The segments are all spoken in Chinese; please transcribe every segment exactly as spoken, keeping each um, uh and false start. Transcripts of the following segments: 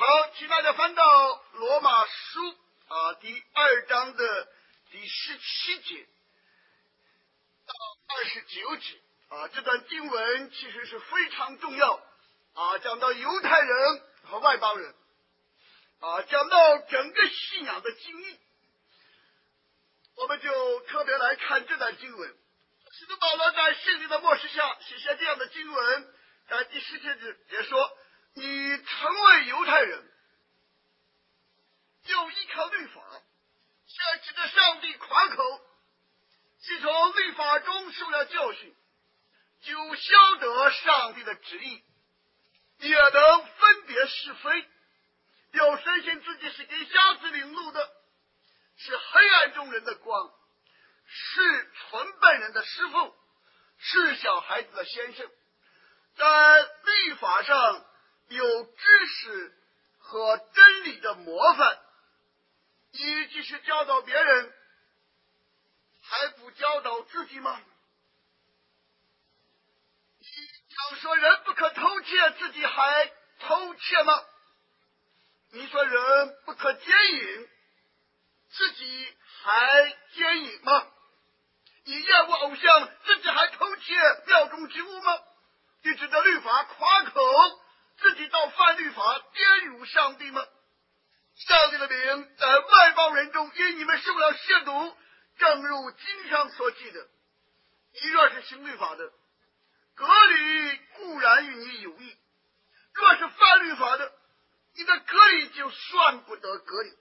好，请大家翻到罗马书啊第二章的第十七节到二十九节啊，这段经文其实是非常重要啊，讲到犹太人和外邦人啊，讲到整个信仰的经历，我们就特别来看这段经文。使徒保罗在圣经的默示下写下这样的经文，在第十七节说：你成为犹太人，就依靠律法，向指着上帝夸口，既从律法中受了教训，就晓得上帝的旨意，也能分别是非，又深信自己是给瞎子领路的，是黑暗中人的光，是纯笨人的师傅，是小孩子的先生，在律法上有知识和真理的模范，你即使教导别人，还不教导自己吗？你常说人不可偷窃，自己还偷窃吗？你说人不可奸淫，自己还奸淫吗？你厌恶偶像，自己还偷窃庙中之物吗？你指着律法夸口，自己倒犯律法，玷辱上帝吗？上帝的名在外邦人中因你们受了亵渎，正如经上所记的，你若是行律法的，隔离固然与你有益；若是犯律法的，你的隔离就算不得隔离。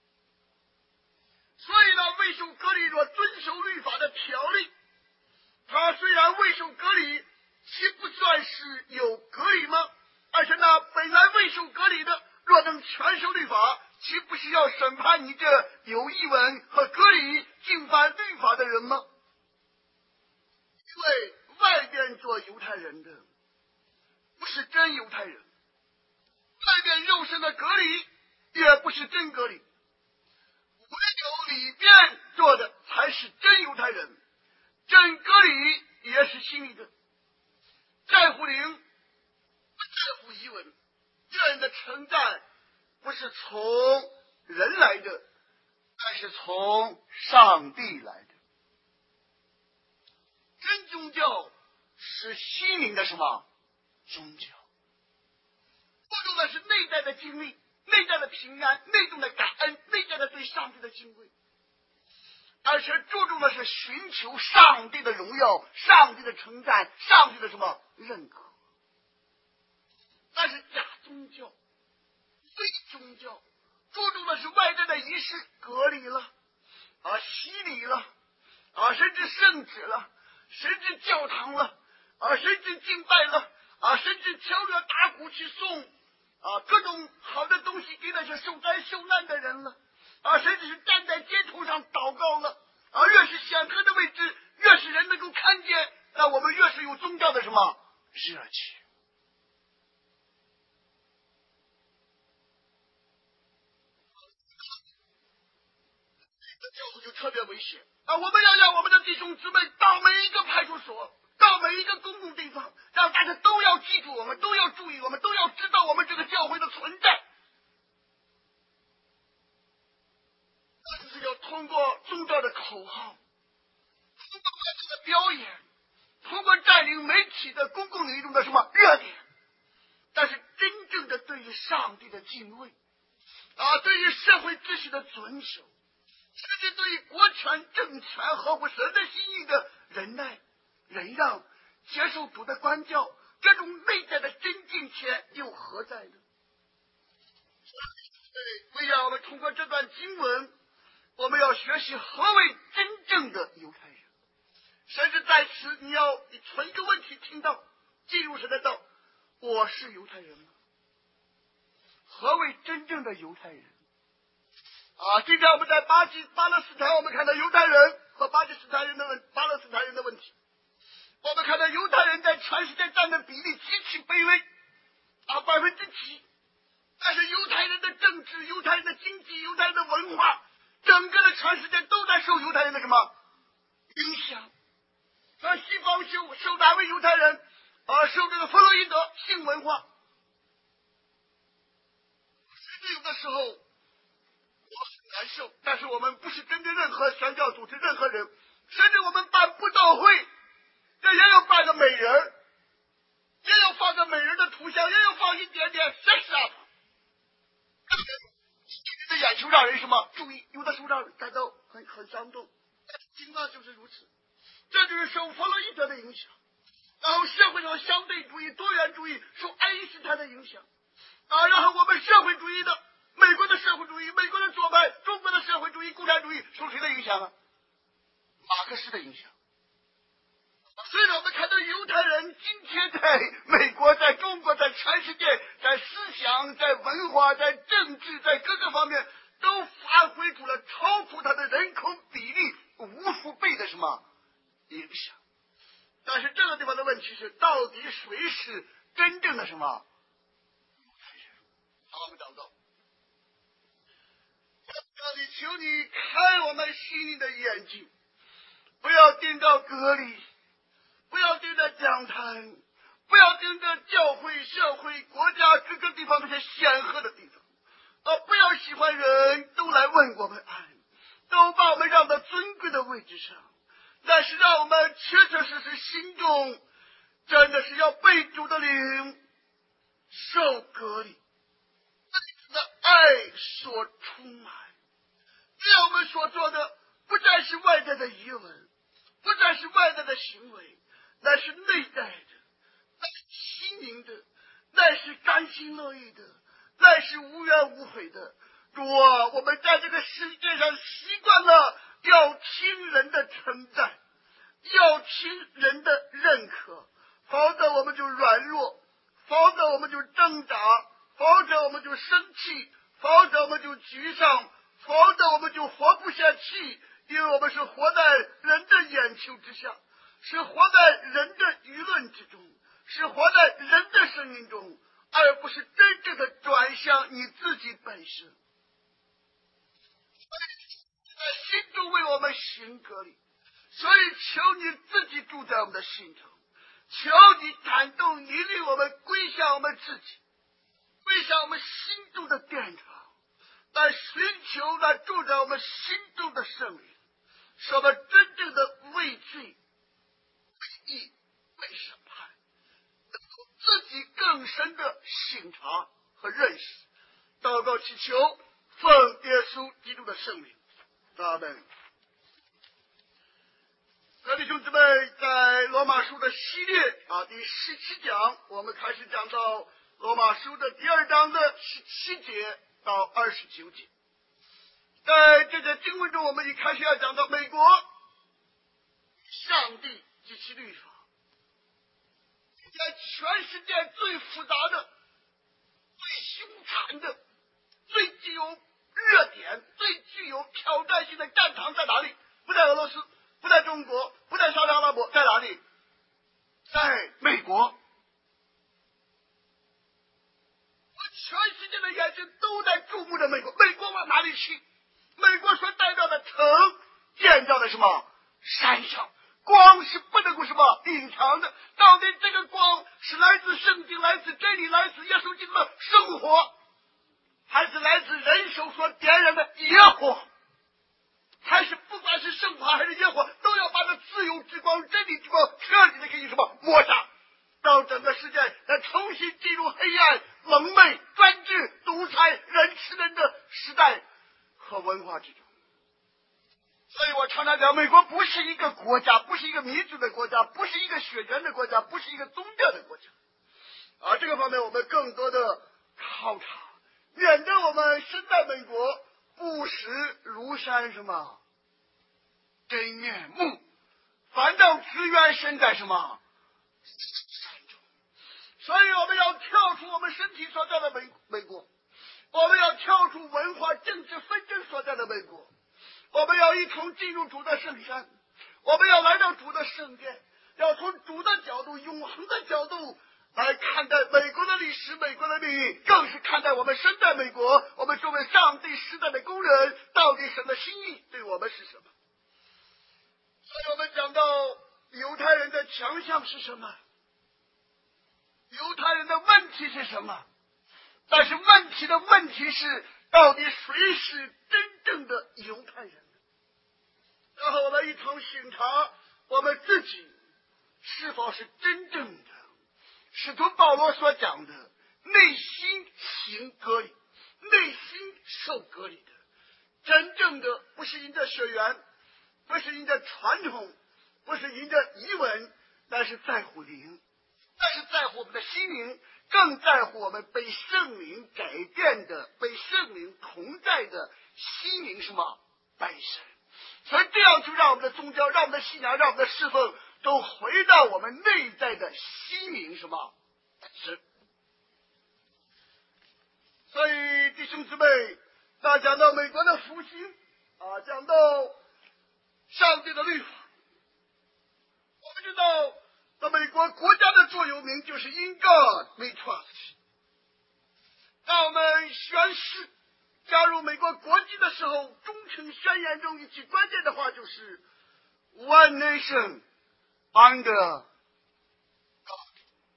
所以呢，未受隔离若遵守律法的条例，他虽然未受隔离，岂不算是有隔离吗？而且那本来未受隔离的，若能全守律法，岂不是要审判你这有异文和隔离竟犯律法的人吗？因为外边做犹太人的不是真犹太人，外边肉身的隔离也不是真隔离，唯有里边做的才是真犹太人，真隔离也是心里的，在乎灵，不在乎遗文。这人的称赞不是从人来的，而是从上帝来的。真宗教是心灵的什么宗教？注重的是内在的经历，内在的平安，内在的感恩，内在的对上帝的敬畏，而且注重的是寻求上帝的荣耀，上帝的称赞，上帝的什么认可。但是假宗教、非宗教注重的是外在的仪式，隔离了啊，洗礼了啊，甚至圣旨了，甚至教堂了啊，甚至敬拜了啊，甚至敲锣打鼓去送啊各种好的东西给那些受灾受难的人了啊，甚至是站在街头上祷告了啊，越是显赫的位置，越是人能够看见，那我们越是有宗教的什么热情。教会就特别危险啊！我们要让我们的弟兄姊妹到每一个派出所，到每一个公共地方，让大家都要记住我们，都要注意我们，都要知道我们这个教会的存在。但是要通过宗教的口号，通过外在的表演，通过占领媒体的公共领域中的什么热点，但是真正的对于上帝的敬畏啊，对于社会秩序的遵守，甚至对于国权、政权合乎神的心意的忍耐、忍让、接受主的管教，这种内在的真敬虔又何在呢？为让我们通过这段经文，我们要学习何为真正的犹太人。甚至在此，你要你存一个问题，听到进入神的道，我是犹太人吗？何为真正的犹太人？啊，今天我们在巴基巴勒斯坦，我们看到犹太人和巴基斯坦人的问巴勒斯坦人的问题。我们看到犹太人在全世界占的比例极其卑微啊，百分之几。但是犹太人的政治、犹太人的经济、犹太人的文化，整个的全世界都在受犹太人的什么影响？而西方受受哪位犹太人啊？受这个弗洛伊德性文化。 时候我很难受，但是我们不是针对任何宣教组织、任何人，甚至我们办布道会，这也有办个美人，也有放个美人的图像，也有放一点点 sex up， 的眼球让人什么注意，有的时候让人感到很很伤动。情况就是如此，这就是受弗洛伊德的影响，然后社会上相对主义、多元主义受爱因斯坦的影响啊，然后我们社会主义的美国的社会主义、美国的左派、中国的社会主义、共产主义受谁的影响啊？马克思的影响。所以呢，我们看到犹太人今天在美国、在中国、在全世界，在思想、在文化、在政治、在各个方面都发挥出了超出它的人口比例无数倍的什么影响。但是这个地方的问题是，到底谁是真正的什么犹太人？好，我们祷告。上帝，求你开我们心灵的眼睛，不要盯着隔离，不要盯着讲坛，不要盯着教会、社会、国家各个地方那些显赫的地方，啊，不要喜欢人都来问我们安，都把我们让到尊贵的位置上，但是让我们确确实实心中真的是要被主的灵受隔离，被主的爱所充满。这样我们所做的不再是外在的仪文，不再是外在的行为，乃是内在的，乃是心灵的，乃是甘心乐意的，乃是无怨无悔的。主啊，我们在这个世界上习惯了要听人的称赞，要听人的认可，否则我们就软弱，否则我们就挣扎，否则我们就生气，否则我们就沮丧，否则我们就活不下去，因为我们是活在人的眼球之下，是活在人的舆论之中，是活在人的声音中，而不是真正的转向你自己本身。在心中为我们行隔离，所以求你自己住在我们的心中，求你感动你令我们归向我们自己，归向我们心中的殿堂，来寻求那住在我们心中的圣灵，使我们真正的为罪、为义、为审判，能够自己更深的省察和认识。祷告祈求，奉耶稣基督的圣名，阿门。各位弟兄姊妹，在罗马书的系列啊，第十七讲，我们开始讲到罗马书的第二章的十七节到二十九节。在这节经文中，我们一开始要讲到美国上帝及其律法，在全世界最复杂的、最凶残的、最具有热点、最具有挑战性的战场在哪里？不在俄罗斯，不在中国，不在沙特阿拉伯，在哪里？在美国。全世界的眼睛都在注目着美国，美国往哪里去？美国所代表的城建造的什么山上，光是不能够什么隐藏的。到底这个光是来自圣经、来自真理、来自耶稣基督的生活，还是来自人手所点燃的野火？还是不管是圣火还是野火，都要把这自由之光、真理之光彻底的给你什么抹杀，让整个世界再重新进入黑暗、蒙昧、专制、独裁、人吃人的时代和文化之中。所以我常常讲，美国不是一个国家，不是一个民主的国家，不是一个血缘的国家，不是一个宗教的国家。而这个方面我们更多的考察，免得我们身在美国不识庐山什么真面目，反倒只缘身在什么山中。所以我们要跳出我们身体所在的美美国，我们要跳出文化政治纷争所在的美国，我们要一同进入主的圣山，我们要来到主的圣殿，要从主的角度、永恒的角度来看待美国的历史、美国的命运，更是看待我们身在美国，我们作为上帝时代的工人，到底神的心意对我们是什么？所以我们讲到犹太人的强项是什么，犹太人的问题是什么，但是问题起的问题是，到底谁是真正的犹太人？然后我们一同审查我们自己是否是真正的使徒保罗所讲的内心行割礼，内心受割礼的，真正的不是因着血缘，不是因着传统，不是因着遗文，但是在乎灵，但是在乎我们的心灵，更在乎我们被圣灵改变的，被圣灵同在的心灵什么本身。所以这样就让我们的宗教，让我们的信仰，让我们的侍奉都回到我们内在的心灵什么是。所以弟兄姊妹，那讲到美国的复兴啊，讲到上帝的律法，我们知道那美国国家的座右铭就是 In God we trust。 当我们宣誓加入美国国籍的时候，忠诚宣言中一句关键的话就是 One nation under God。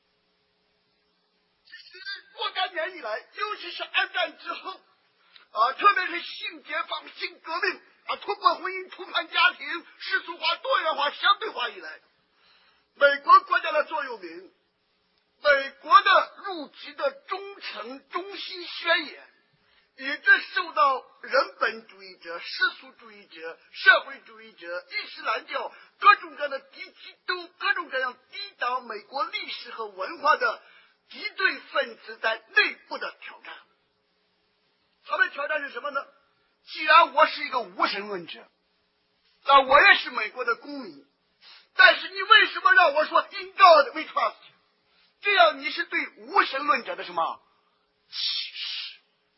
其实若干年以来，尤其是二战之后啊，特别是性解放、性革命啊，突破婚姻、突破家庭、世俗化、多元化、相对化以来，美国国家的座右铭，美国的入籍的忠诚中心宣言，一直受到人本主义者、世俗主义者、社会主义者、伊斯兰教各种各样的敌基督、各种各样抵挡美国历史和文化的敌对分子在内部的挑战。他们挑战是什么呢？既然我是一个无神论者，那我也是美国的公民，但是你为什么让我说 In God we trust？ 这样你是对无神论者的什么歧视？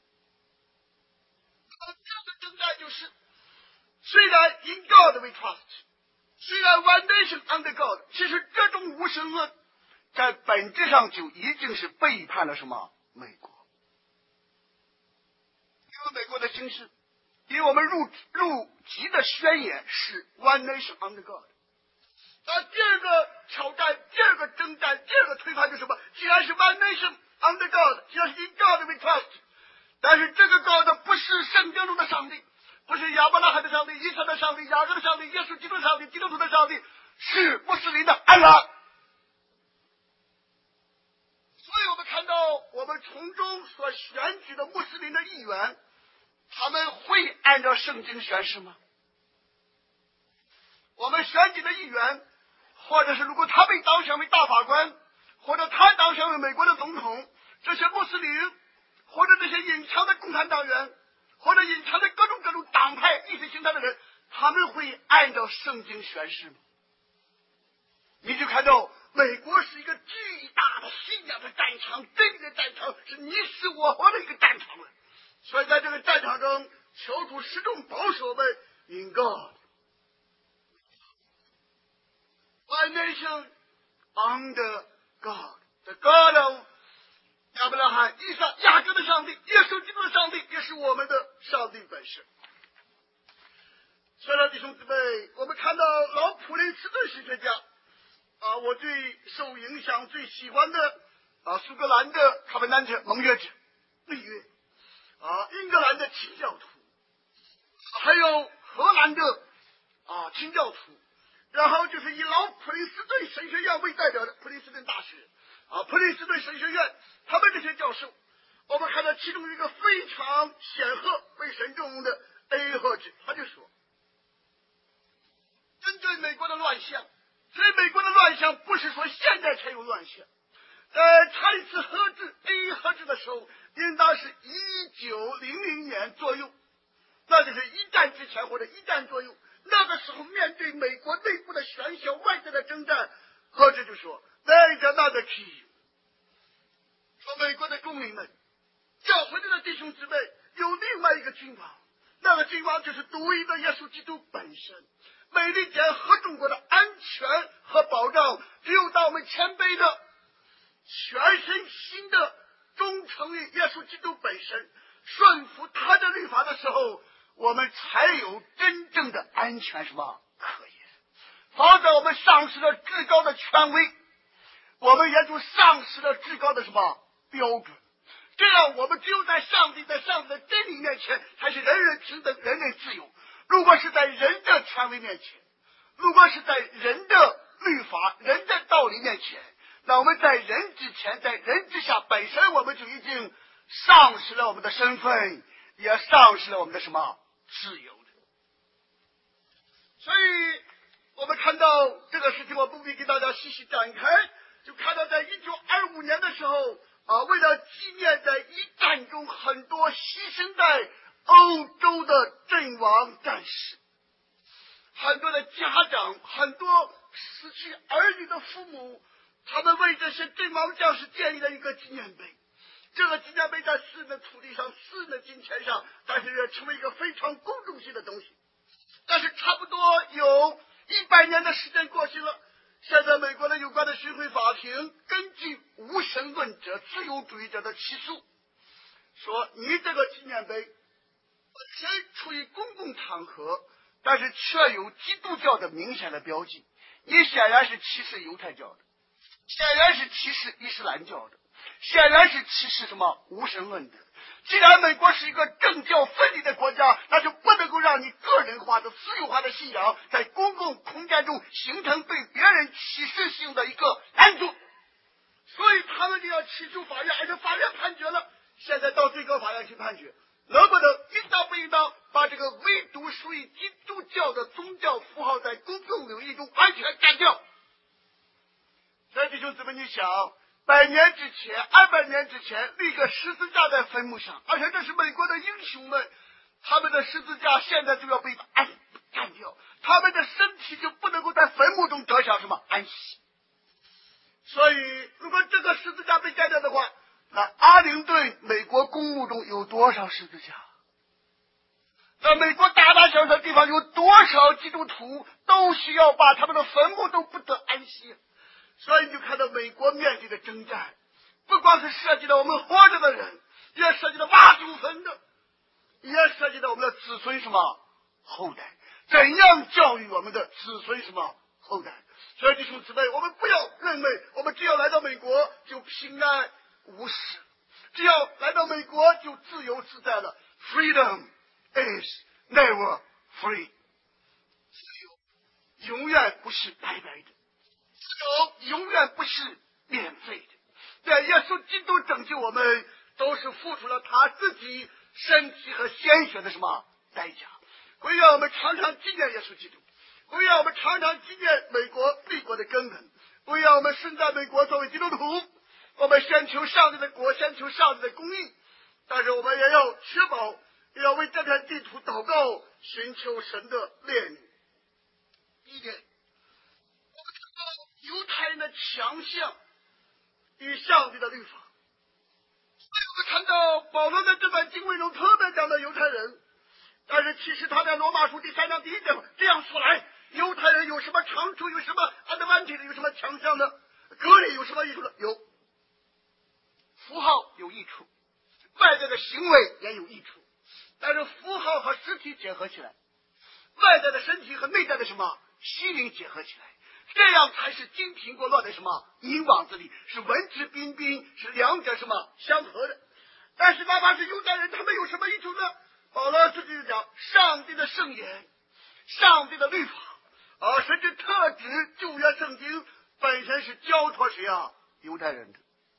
那么这样的征战就是，虽然 In God we trust， 虽然 One nation under God， 其实这种无神论在本质上就已经是背叛了什么美国。因为美国的形势，因为我们入入籍的宣言是 One nation under God。那第二个挑战，第二个征战，第二个推翻就是什么？既然是 One nation under God， 既然是 In God we trust， 但是这个 God 不是圣经中的上帝，不是亚伯拉罕的上帝、以撒的上帝、雅各的上帝、耶稣基督的上帝、基督徒的上帝，是穆斯林的安拉。所以我们看到我们从中所选举的穆斯林的议员，他们会按照圣经宣誓吗？我们选举的议员，或者是如果他被当选为大法官，或者他当选为美国的总统，这些穆斯林或者这些隐藏的共产党员，或者隐藏的各种各种党派意识形态的人，他们会按照圣经宣誓吗？你就看到美国是一个巨大的信仰的战场，这个战场是你死我活的一个战场了。所以在这个战场中，求主始终保守我们 In God One nation under God， The God of 亚伯拉罕、以撒、雅各的上帝，耶稣基督的上帝，也是我们的上帝本身。亲爱的弟兄姊妹，我们看到老普林斯顿神学家啊，我最受影响、最喜欢的啊，苏格兰的卡本南特盟约者内约啊，英格兰的清教徒，还有荷兰的啊清教徒。然后就是以老普林斯顿神学院为代表的普林斯顿大学啊，普林斯顿神学院，他们这些教授，我们看到其中一个非常显赫、被神重用的 A. 赫兹，他就说，针对美国的乱象，所以美国的乱象不是说现在才有乱象，在查理斯赫兹 A. 赫兹的时候，应当是一九零零年左右，那就是一战之前或者一战左右。那个时候面对美国内部的喧嚣、外在的征战，赫兹就说 There is another key， 说美国的公民们，教会里的弟兄姊妹有另外一个君王，那个君王就是独一的耶稣基督本身。美利坚和中国的安全和保障，只有当我们谦卑的、全身心的忠诚于耶稣基督本身，顺服他的律法的时候，我们才有真正的安全什么可言。否则我们丧失了至高的权威，我们也就丧失了至高的什么标准。 这样我们只有在上帝在上帝的真理面前，才是人人平等，人人自由。如果是在人的权威面前，如果是在人的律法、人的道理面前，那我们在人之前，在人之下，本身我们就已经丧失了我们的身份，也丧失了我们的什么自由的。所以我们看到这个事情，我不必给大家细细展开，就看到在一九二五年的时候啊，为了纪念在一战中很多牺牲在欧洲的阵亡战士，很多的家长，很多失去儿女的父母，他们为这些阵亡将士建立了一个纪念碑。这个纪念碑在私人的土地上、私人的金钱上，但是也成为一个非常公众性的东西。但是差不多有一百年的时间过去了，现在美国的有关的巡回法庭根据无神论者、自由主义者的起诉，说你这个纪念碑本身处于公共场合，但是却有基督教的明显的标记，你显然是歧视犹太教的，显然是歧视伊斯兰教的，显然是歧视什么无神论的。既然美国是一个政教分离的国家，那就不能够让你个人化的、私有化的信仰在公共空间中形成对别人歧视性的一个拦阻。所以他们就要起诉法院，而且法院判决了，现在到最高法院去判决，能不能应当不应当把这个唯独属于基督教的宗教符号在公众领域中完全干掉。所以弟兄姊妹，你想百年之前、二百年之前立个十字架在坟墓上，而且这是美国的英雄们，他们的十字架现在就要被安干掉，他们的身体就不能够在坟墓中得享什么安息。所以如果这个十字架被干掉的话，那阿灵顿美国公墓中有多少十字架？那美国大大小小的地方有多少基督徒都需要把他们的坟墓都不得安息。所以你就看到美国面对的征战，不光是涉及到我们活着的人，也涉及到挖祖坟的，也涉及到我们的子孙什么后代，怎样教育我们的子孙什么后代。所以弟兄姊妹，我们不要认为我们只要来到美国就平安无事，只要来到美国就自由自在了。 Freedom is never free， 自由永远不是白白的，自由永远不是免费的。对，耶稣基督拯救我们，都是付出了他自己身体和鲜血的什么代价。我愿我们常常纪念耶稣基督，我愿我们常常纪念美国立国的根本，我愿我们身在美国作为基督徒，我们先求上帝的国，先求上帝的公义，但是我们也要确保，也要为这片地图祷告，寻求神的怜悯。第一点，我们看到犹太人的强项与上帝的律法。我们看到保罗在这本经文中特别讲到犹太人，但是其实他在罗马书第三章第一节这样说来，犹太人有什么长处，有什么 advantage， 有什么强项呢？割礼有什么益处呢？有符号有益处，外在的行为也有益处，但是符号和实体结合起来，外在的身体和内在的什么心灵结合起来，这样才是金苹果落在什么银网子里，是文质彬彬，是两者什么相合的。但是哪怕是犹太人，他们有什么益处呢？保罗自己就讲上帝的圣言，上帝的律法，而甚至特指旧约圣经本身是交托谁啊？犹太人的。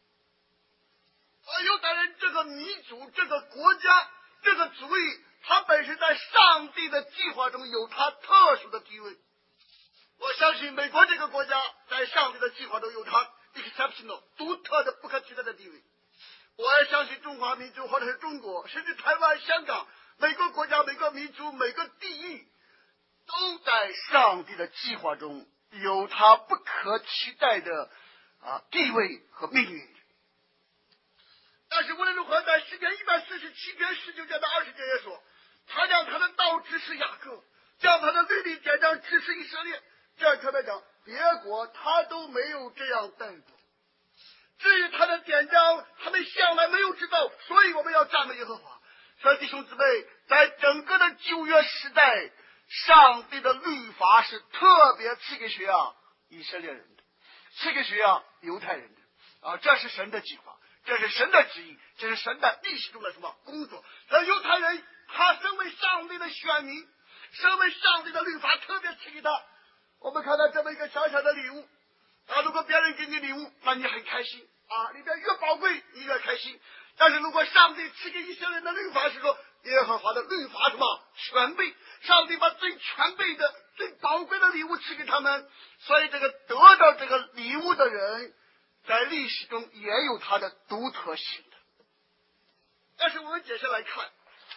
而犹太人这个民族、这个国家、这个族裔，他本身在上帝的计划中有他特殊的地位。我相信美国这个国家在上帝的计划中有它 exceptional 独特的不可取代的地位。我也相信中华民族或者是中国，甚至台湾、香港，每个国家、每个民族、每个地域，都在上帝的计划中有它不可取代的啊地位和命运。但是无论如何，在诗篇一百四十七篇十九节到二十节也说，他将他的道指示雅各，将他的律例典章指示以色列。这样特别讲，别国他都没有这样待过。至于他的典章，他们向来没有知道，所以我们要赞美耶和华。所以弟兄姊妹，在整个的旧约时代，上帝的律法是特别赐给谁啊？以色列人的，赐给谁啊？犹太人的啊，这是神的计划。 这是神的旨意，这是神在历史中的什么工作？而犹太人他身为上帝的选民，身为上帝的律法特别赐给他。我们看到这么一个小小的礼物啊，如果别人给你礼物，那你很开心啊，里边越宝贵你越开心。但是如果上帝赐给一些人的律法是说耶和华的律法什么全备，上帝把最全备的最宝贵的礼物赐给他们，所以这个得到这个礼物的人在历史中也有他的独特性的。但是我们接下来看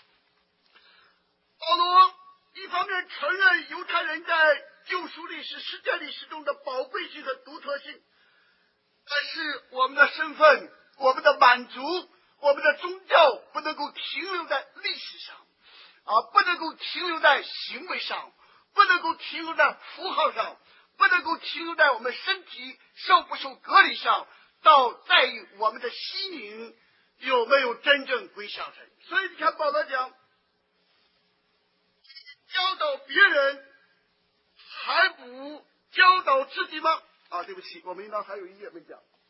保罗一方面承认犹太人在救赎历史世界历史中的宝贵性和独特性，但是我们的身份，我们的满足，我们的宗教不能够停留在历史上啊，不能够停留在行为上，不能够停留在符号上，不能够停留在我们身体受不受隔离上，到在于我们的心灵有没有真正归向神。所以你看保罗讲教导别人还不教导自己吗？啊，对不起，我们应当还有一页没讲。